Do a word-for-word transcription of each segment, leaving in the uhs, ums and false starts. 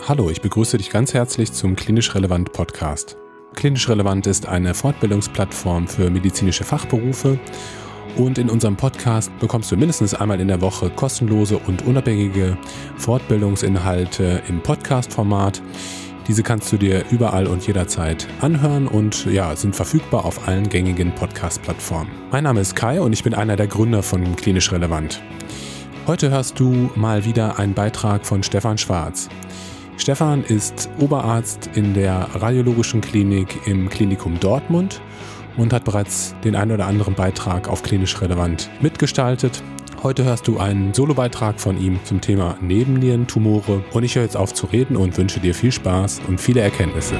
Hallo, ich begrüße dich ganz herzlich zum Klinisch Relevant Podcast. Klinisch Relevant ist eine Fortbildungsplattform für medizinische Fachberufe und in unserem Podcast bekommst du mindestens einmal in der Woche kostenlose und unabhängige Fortbildungsinhalte im Podcast-Format. Diese kannst du dir überall und jederzeit anhören und ja, sind verfügbar auf allen gängigen Podcast-Plattformen. Mein Name ist Kai und ich bin einer der Gründer von Klinisch Relevant. Heute hörst du mal wieder einen Beitrag von Stefan Schwarz. Stefan ist Oberarzt in der Radiologischen Klinik im Klinikum Dortmund und hat bereits den einen oder anderen Beitrag auf Klinisch Relevant mitgestaltet. Heute hörst du einen Solobeitrag von ihm zum Thema Nebennierentumore und ich höre jetzt auf zu reden und wünsche dir viel Spaß und viele Erkenntnisse.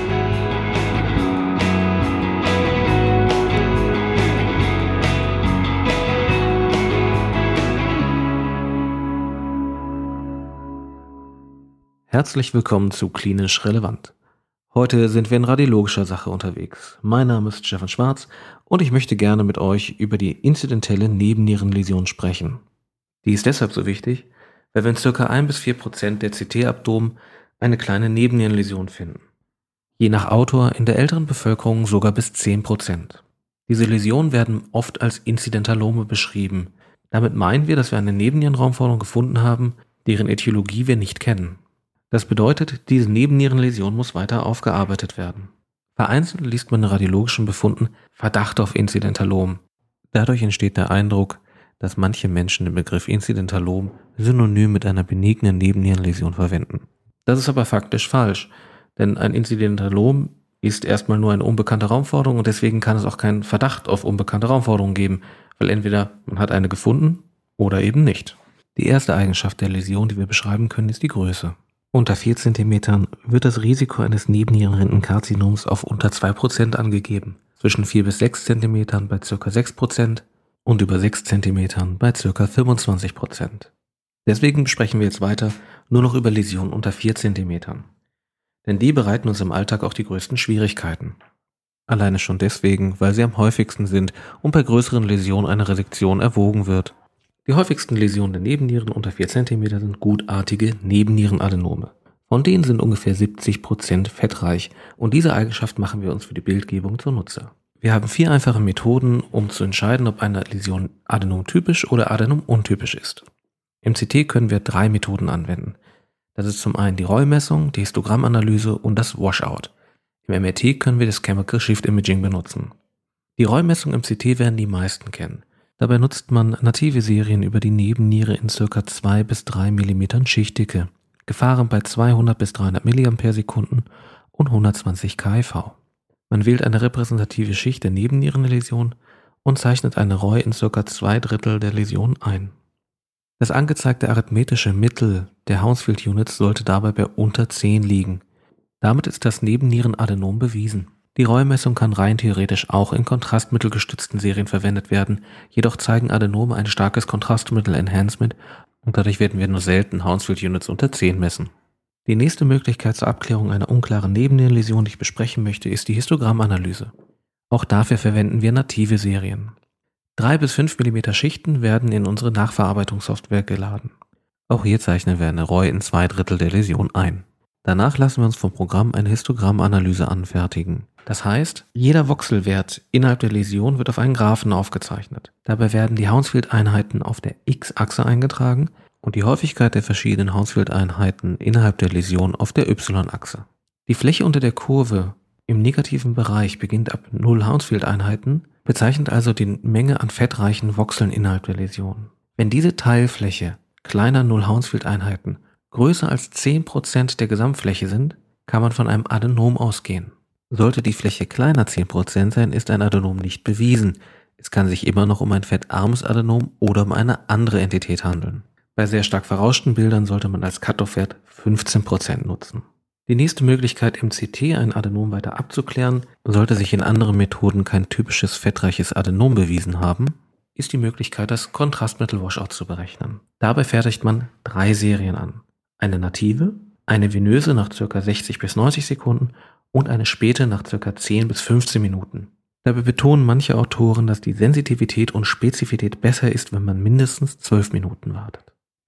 Herzlich willkommen zu Klinisch Relevant. Heute sind wir in radiologischer Sache unterwegs. Mein Name ist Stefan Schwarz und ich möchte gerne mit euch über die inzidentelle Nebennierenläsion sprechen. Die ist deshalb so wichtig, weil wir in ca. ein bis vier Prozent der C T-Abdomen eine kleine Nebennierenläsion finden. Je nach Autor in der älteren Bevölkerung sogar bis zehn Prozent. Diese Läsionen werden oft als Inzidentalome beschrieben. Damit meinen wir, dass wir eine Nebennierenraumformung gefunden haben, deren Ätiologie wir nicht kennen. Das bedeutet, diese Nebennierenläsion muss weiter aufgearbeitet werden. Vereinzelt liest man in radiologischen Befunden Verdacht auf Inzidentalom. Dadurch entsteht der Eindruck, dass manche Menschen den Begriff Inzidentalom synonym mit einer benignen Nebennierenläsion verwenden. Das ist aber faktisch falsch, denn ein Inzidentalom ist erstmal nur eine unbekannte Raumforderung und deswegen kann es auch keinen Verdacht auf unbekannte Raumforderungen geben, weil entweder man hat eine gefunden oder eben nicht. Die erste Eigenschaft der Läsion, die wir beschreiben können, ist die Größe. Unter vier Zentimetern wird das Risiko eines Nebennierenrindenkarzinoms auf unter zwei Prozent angegeben, zwischen vier bis sechs Zentimetern bei ca. sechs Prozent und über sechs Zentimetern bei ca. fünfundzwanzig Prozent. Deswegen sprechen wir jetzt weiter nur noch über Läsionen unter vier Zentimetern. Denn die bereiten uns im Alltag auch die größten Schwierigkeiten. Alleine schon deswegen, weil sie am häufigsten sind und bei größeren Läsionen eine Resektion erwogen wird. Die häufigsten Läsionen der Nebennieren unter vier Zentimeter sind gutartige Nebennierenadenome. Von denen sind ungefähr siebzig Prozent fettreich und diese Eigenschaft machen wir uns für die Bildgebung zunutze. Wir haben vier einfache Methoden, um zu entscheiden, ob eine Läsion adenomtypisch oder adenom-untypisch ist. Im C T können wir drei Methoden anwenden. Das ist zum einen die Rollmessung, die Histogramanalyse und das Washout. Im M R T können wir das Chemical Shift Imaging benutzen. Die Rollmessung im C T werden die meisten kennen. Dabei nutzt man native Serien über die Nebenniere in ca. zwei bis drei Millimeter Schichtdicke, gefahren bei zweihundert bis dreihundert Milliampere-Sekunden und hundertzwanzig K I V. Man wählt eine repräsentative Schicht der Nebennierenläsion und zeichnet eine R O I in ca. zwei Drittel der Läsion ein. Das angezeigte arithmetische Mittel der Hounsfield Units sollte dabei bei unter zehn liegen. Damit ist das Nebennierenadenom bewiesen. Die Rollmessung kann rein theoretisch auch in kontrastmittelgestützten Serien verwendet werden, jedoch zeigen Adenome ein starkes Kontrastmittel-Enhancement und dadurch werden wir nur selten Hounsfield Units unter zehn messen. Die nächste Möglichkeit zur Abklärung einer unklaren Nebennierenläsion, die ich besprechen möchte, ist die Histogramanalyse. Auch dafür verwenden wir native Serien. drei bis fünf Millimeter Schichten werden in unsere Nachverarbeitungssoftware geladen. Auch hier zeichnen wir eine R O I in zwei Drittel der Läsion ein. Danach lassen wir uns vom Programm eine Histogramanalyse anfertigen. Das heißt, jeder Voxelwert innerhalb der Läsion wird auf einen Graphen aufgezeichnet. Dabei werden die Hounsfield-Einheiten auf der X-Achse eingetragen und die Häufigkeit der verschiedenen Hounsfield-Einheiten innerhalb der Läsion auf der Y-Achse. Die Fläche unter der Kurve im negativen Bereich beginnt ab null Hounsfield-Einheiten, bezeichnet also die Menge an fettreichen Voxeln innerhalb der Läsion. Wenn diese Teilfläche kleiner null Hounsfield-Einheiten größer als zehn Prozent der Gesamtfläche sind, kann man von einem Adenom ausgehen. Sollte die Fläche kleiner zehn Prozent sein, ist ein Adenom nicht bewiesen. Es kann sich immer noch um ein fettarmes Adenom oder um eine andere Entität handeln. Bei sehr stark verrauschten Bildern sollte man als Cut-off-Wert fünfzehn Prozent nutzen. Die nächste Möglichkeit im C T ein Adenom weiter abzuklären, sollte sich in anderen Methoden kein typisches fettreiches Adenom bewiesen haben, ist die Möglichkeit, das Kontrastmittel-Washout zu berechnen. Dabei fertigt man drei Serien an. Eine native, eine venöse nach ca. sechzig bis neunzig Sekunden und eine späte nach ca. zehn bis fünfzehn Minuten. Dabei betonen manche Autoren, dass die Sensitivität und Spezifität besser ist, wenn man mindestens zwölf Minuten wartet.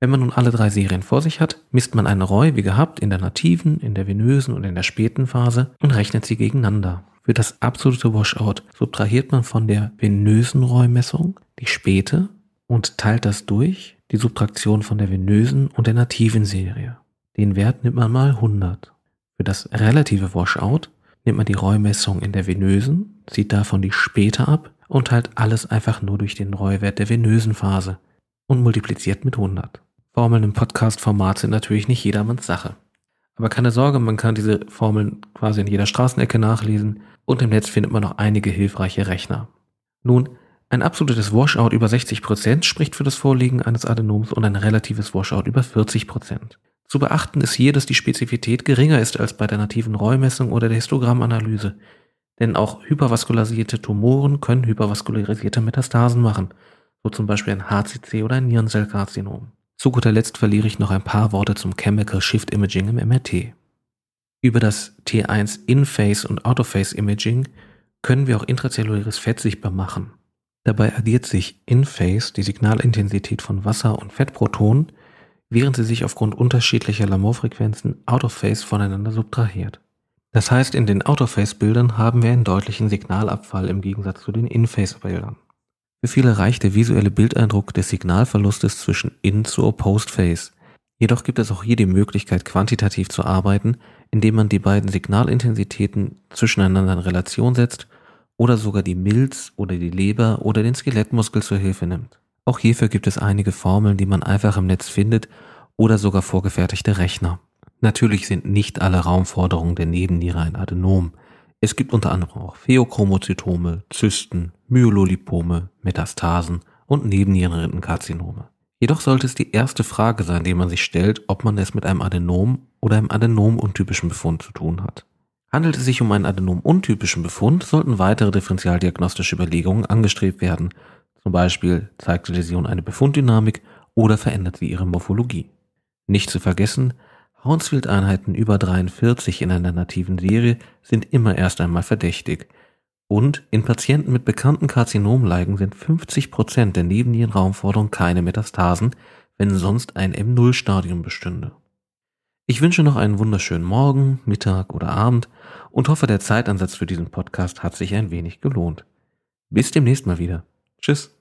Wenn man nun alle drei Serien vor sich hat, misst man eine R O I wie gehabt in der nativen, in der venösen und in der späten Phase und rechnet sie gegeneinander. Für das absolute Washout subtrahiert man von der venösen R O I-Messung die späte und teilt das durch die Subtraktion von der venösen und der nativen Serie. Den Wert nimmt man mal hundert. Für das relative Washout nimmt man die R O I-Messung in der venösen, zieht davon die späte ab und teilt alles einfach nur durch den R O I-Wert der venösen Phase und multipliziert mit hundert. Formeln im Podcast-Format sind natürlich nicht jedermanns Sache. Aber keine Sorge, man kann diese Formeln quasi in jeder Straßenecke nachlesen und im Netz findet man noch einige hilfreiche Rechner. Nun, ein absolutes Washout über sechzig Prozent spricht für das Vorliegen eines Adenoms und ein relatives Washout über vierzig Prozent. Zu beachten ist hier, dass die Spezifität geringer ist als bei der nativen R O I-Messung oder der Histogramanalyse. Denn auch hypervaskularisierte Tumoren können hypervaskularisierte Metastasen machen, so zum Beispiel ein H C C oder ein Nierenzellkarzinom. Zu guter Letzt verliere ich noch ein paar Worte zum Chemical Shift Imaging im M R T. Über das T eins In-Phase und Out-of-Phase Imaging können wir auch intrazelluläres Fett sichtbar machen. Dabei addiert sich In-Phase die Signalintensität von Wasser- und Fettprotonen, während sie sich aufgrund unterschiedlicher Lamour-Frequenzen Out-of-Phase voneinander subtrahiert. Das heißt, in den Out-of-Phase-Bildern haben wir einen deutlichen Signalabfall im Gegensatz zu den In-Phase-Bildern. Für viele reicht der visuelle Bildeindruck des Signalverlustes zwischen In- zu Opposed-Phase. Jedoch gibt es auch hier die Möglichkeit, quantitativ zu arbeiten, indem man die beiden Signalintensitäten zwischeneinander in Relation setzt oder sogar die Milz oder die Leber oder den Skelettmuskel zur Hilfe nimmt. Auch hierfür gibt es einige Formeln, die man einfach im Netz findet oder sogar vorgefertigte Rechner. Natürlich sind nicht alle Raumforderungen der Nebenniere ein Adenom. Es gibt unter anderem auch Pheochromozytome, Zysten, Myelolipome, Metastasen und Nebennierenrindenkarzinome. Jedoch sollte es die erste Frage sein, die man sich stellt, ob man es mit einem Adenom oder einem Adenom-untypischen Befund zu tun hat. Handelt es sich um einen Adenom-untypischen Befund, sollten weitere differentialdiagnostische Überlegungen angestrebt werden. Zum Beispiel zeigt die Läsion eine Befunddynamik oder verändert sie ihre Morphologie. Nicht zu vergessen, Hounsfield-Einheiten über dreiundvierzig in einer nativen Serie sind immer erst einmal verdächtig. Und in Patienten mit bekannten Karzinomlagen sind fünfzig Prozent der Nebennierenraumforderung keine Metastasen, wenn sonst ein M null Stadium bestünde. Ich wünsche noch einen wunderschönen Morgen, Mittag oder Abend und hoffe, der Zeitansatz für diesen Podcast hat sich ein wenig gelohnt. Bis demnächst mal wieder. Tschüss.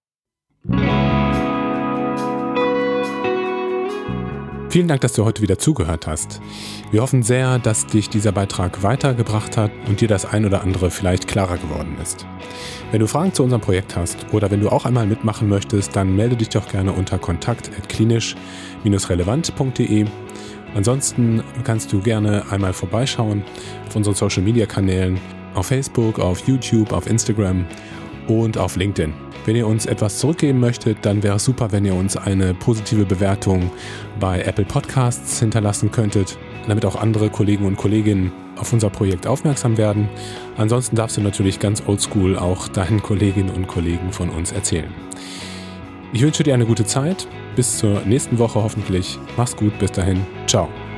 Vielen Dank, dass du heute wieder zugehört hast. Wir hoffen sehr, dass dich dieser Beitrag weitergebracht hat und dir das ein oder andere vielleicht klarer geworden ist. Wenn du Fragen zu unserem Projekt hast oder wenn du auch einmal mitmachen möchtest, dann melde dich doch gerne unter kontakt at klinisch relevant punkt de. Ansonsten kannst du gerne einmal vorbeischauen auf unseren Social Media Kanälen, auf Facebook, auf YouTube, auf Instagram und auf LinkedIn. Wenn ihr uns etwas zurückgeben möchtet, dann wäre es super, wenn ihr uns eine positive Bewertung bei Apple Podcasts hinterlassen könntet, damit auch andere Kollegen und Kolleginnen auf unser Projekt aufmerksam werden. Ansonsten darfst du natürlich ganz oldschool auch deinen Kolleginnen und Kollegen von uns erzählen. Ich wünsche dir eine gute Zeit. Bis zur nächsten Woche hoffentlich. Mach's gut. Bis dahin. Ciao.